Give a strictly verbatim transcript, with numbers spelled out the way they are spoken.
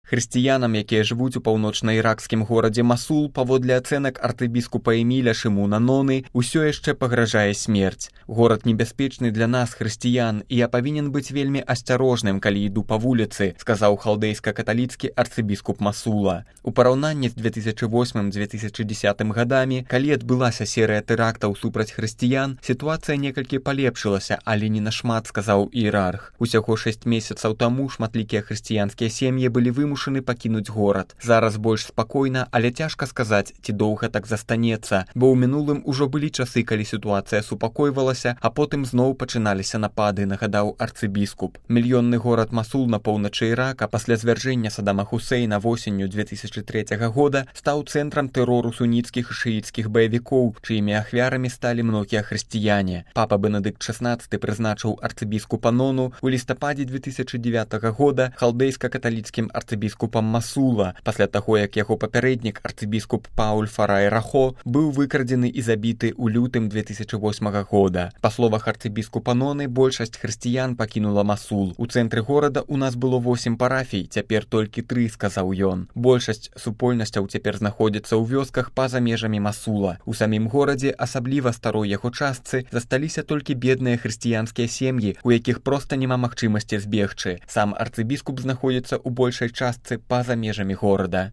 Хрысціянам, якія жывуць у паўночна-іракскім горадзе Масул, паводле ацэнак архібіскупа Эміля Шымуна Ноны, усё яшчэ пагражае смерць. Горад небяспечны для нас, хрысціян, і я павінен быць вельмі асцярожным, калі іду па вуліцы, сказаў халдэйска-каталіцкі архібіскуп Масула. У параўнанні з две тысячы восьмым - две тысячы дзесятым гадамі, калі адбылася серыя тэрактаў супраць хрысціян, сітуацыя некалькі палепшылася, але не нашмат, сказаў іерарх. Усяго шэсць месяцаў таму шматлікія хрысціянскія сем'і былі вымушаны пакінуць горад. Зараз больш спакойна, але цяжка сказаць, ці доўга так застанецца, бо ў мінулым ужо былі часы, калі сітуацыя супакойвалася, а потым зноў пачыналіся напады, нагадаў архібіскуп. Мільённы горад Масул на поўначы Ірака пасля звяржэння Саддама Хусейна восенню две тысячы трэцяга года стаў цэнтрам тэрору суніцкіх і шыіцкіх баевікоў, чыімі ахвярамі сталі многія хрысціяне. Папа Бенедыкт шаснаццаты прызначыў архібіскупа Нону у лістападзе две тысячы дзевятага года халдэйска-каталіцкім архібіскупам Масула, пасля таго, як яго папярэднік архібіскуп Пауль Фарай Рахо быў выкрадзены і забіты ў лютым две тысячы восьмага года. Па словах архібіскупа Ноны, большасць хрысціян пакінула Масул. У цэнтры горада у нас было восем парафій, цяпер толькі тры, сказаў ён. Большасць супольнасцяў цяпер знаходзіцца ў вёсках па-за межамі Масула. У самім горадзе, асабліва старой яго частцы, засталіся толькі бедныя хрысціянскія сем'і, у якіх проста няма магчымасці збегчы. Сам архібіскуп знаходзіцца ў большай частцы па-за межамі горада.